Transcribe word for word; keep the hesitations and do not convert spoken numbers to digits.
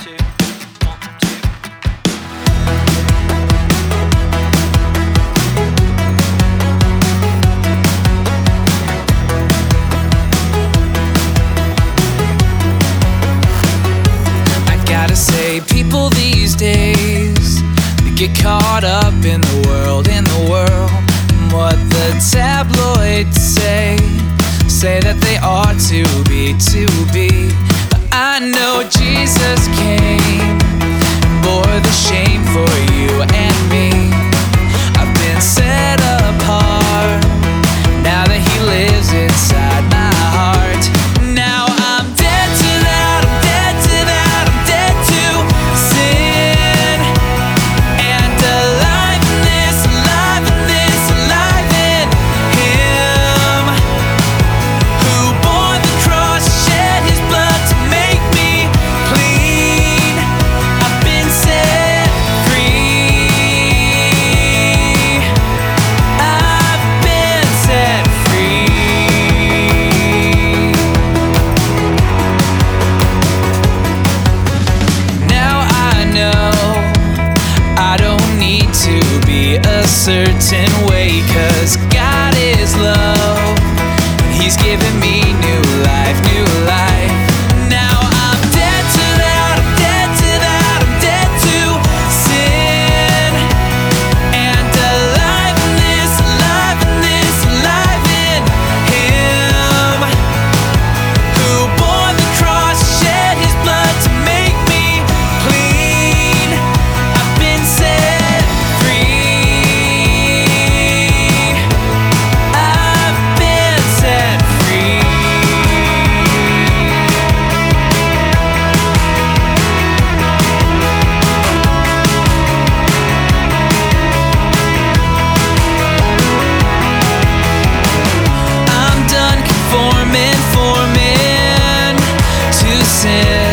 People these days, they get caught up in the world, in the world, and what the tabloids say, say that they ought to be, to be. But I know Jesus came and bore the shame for you and me. I've been set apart now that He lives inside my heart. Now I'm dead to that, I'm dead to that, I'm dead to sin, and alive in this, alive in this, alive in Him, who bore the cross, shed His blood to make me clean. I've been set free. I've been set free. Now I know I don't need to be a certain way, 'cause God is love, and He's given me new life, new life. Now I'm dead to that, I'm dead to that, I'm dead to sin, and alive in this, alive in this, alive in Him, who bore the cross, shed His blood to make me clean. I've been set free. I've been set free. I'm done conforming, forming to sin.